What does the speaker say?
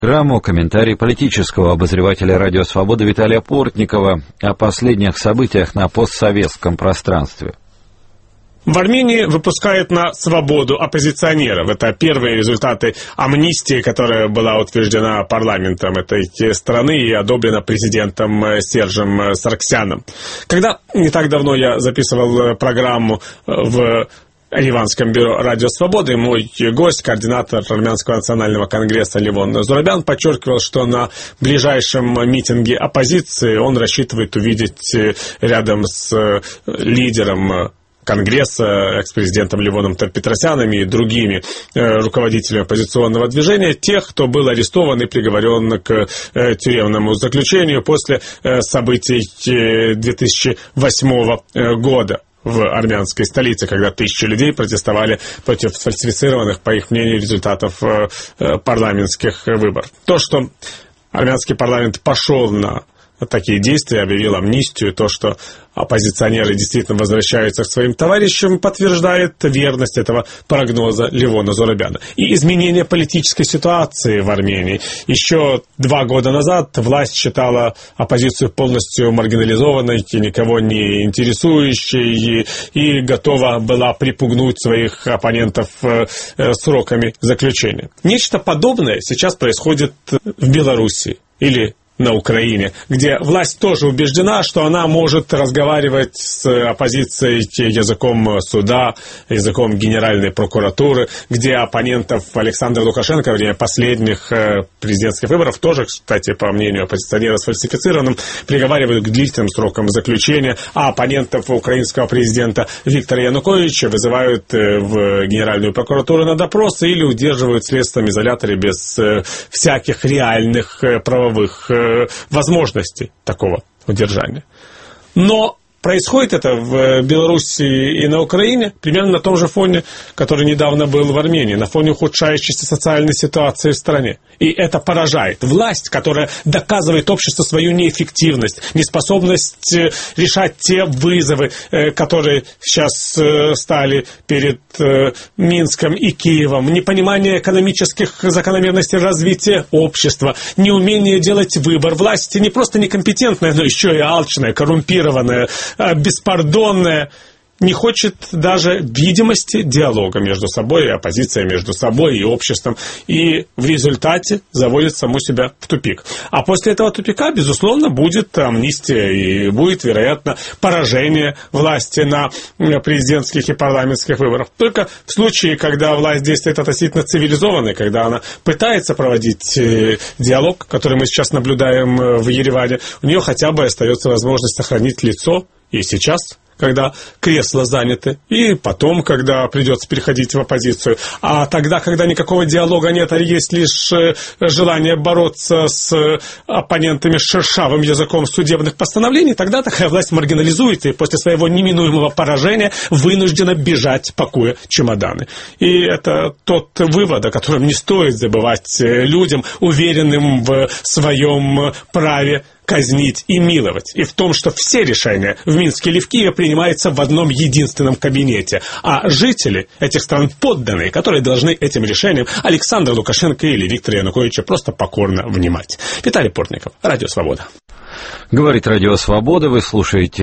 Программу комментарий политического обозревателя «Радио Свобода» Виталия Портникова о последних событиях на постсоветском пространстве. В Армении выпускают на свободу оппозиционеров. Это первые результаты амнистии, которая была утверждена парламентом этой страны и одобрена президентом Сержем Саргсяном. Когда не так давно я записывал программу в Ливанском бюро «Радио Свободы», мой гость, координатор Армянского национального конгресса Левон Зурабян, подчеркивал, что на ближайшем митинге оппозиции он рассчитывает увидеть рядом с лидером Конгресса, экс-президентом Левоном Петросяном и другими руководителями оппозиционного движения, тех, кто был арестован и приговорен к тюремному заключению после событий 2008 года в армянской столице, когда тысячи людей протестовали против сфальсифицированных, по их мнению, результатов парламентских выборов. То, что армянский парламент пошел на такие действия, объявил амнистию, то, что оппозиционеры действительно возвращаются к своим товарищам, подтверждает верность этого прогноза Левона Зурабяна. И изменение политической ситуации в Армении. Еще 2 года назад власть считала оппозицию полностью маргинализованной, никого не интересующей, и готова была припугнуть своих оппонентов сроками заключения. Нечто подобное сейчас происходит в Беларуси или на Украине, где власть тоже убеждена, что она может разговаривать с оппозицией языком суда, языком Генеральной прокуратуры, где оппонентов Александра Лукашенко во время последних президентских выборов, тоже, кстати, по мнению оппозиционера, сфальсифицированным, приговаривают к длительным срокам заключения, а оппонентов украинского президента Виктора Януковича вызывают в Генеральную прокуратуру на допросы или удерживают в следственном изоляторе без всяких реальных правовых возможностей такого удержания. Но происходит это в Беларуси и на Украине примерно на том же фоне, который недавно был в Армении, на фоне ухудшающейся социальной ситуации в стране. И это поражает. Власть, которая доказывает обществу свою неэффективность, неспособность решать те вызовы, которые сейчас стали перед Минском и Киевом, непонимание экономических закономерностей развития общества, неумение делать выбор. Власть не просто некомпетентная, но еще и алчная, коррумпированная, беспардонная, не хочет даже видимости диалога между собой, и оппозиция между собой и обществом, и в результате заводит саму себя в тупик. А после этого тупика, безусловно, будет амнистия, и будет, вероятно, поражение власти на президентских и парламентских выборах. Только в случае, когда власть действует относительно цивилизованно, когда она пытается проводить диалог, который мы сейчас наблюдаем в Ереване, у нее хотя бы остается возможность сохранить лицо и сейчас, когда кресла заняты, и потом, когда придется переходить в оппозицию. А тогда, когда никакого диалога нет, а есть лишь желание бороться с оппонентами с шершавым языком судебных постановлений, тогда такая власть маргинализуется и после своего неминуемого поражения вынуждена бежать, пакуя чемоданы. И это тот вывод, о котором не стоит забывать людям, уверенным в своем праве казнить и миловать. И в том, что все решения в Минске или в Киеве принимаются в одном единственном кабинете. А жители этих стран подданные, которые должны этим решениям Александра Лукашенко или Виктора Януковича просто покорно внимать. Виталий Портников, Радио Свобода. Говорит Радио Свобода, вы слушаете